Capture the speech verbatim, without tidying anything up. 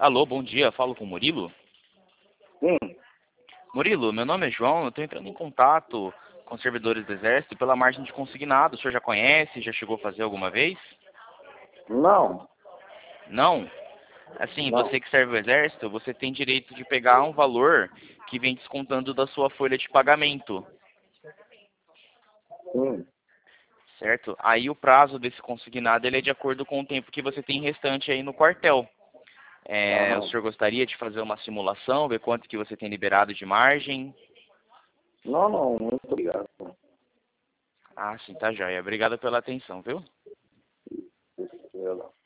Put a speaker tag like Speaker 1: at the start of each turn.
Speaker 1: Alô, bom dia, falo com o Murilo.
Speaker 2: Hum,
Speaker 1: Murilo, meu nome é João, eu estou entrando em contato com os servidores do Exército pela margem de consignado. O senhor já conhece, já chegou a fazer alguma vez?
Speaker 2: não,
Speaker 1: Não? Assim,
Speaker 2: não.
Speaker 1: você que serve o Exército, você tem direito de pegar um valor que vem descontando da sua folha de pagamento,
Speaker 2: Hum,
Speaker 1: certo? Aí o prazo desse consignado ele é de acordo com o tempo que você tem restante aí no quartel. É, o
Speaker 2: aham.
Speaker 1: senhor gostaria de fazer uma simulação, ver quanto que você tem liberado de margem?
Speaker 2: Não, não, muito obrigado.
Speaker 1: Ah, sim, tá joia. Obrigado pela atenção, viu?
Speaker 2: Eu não.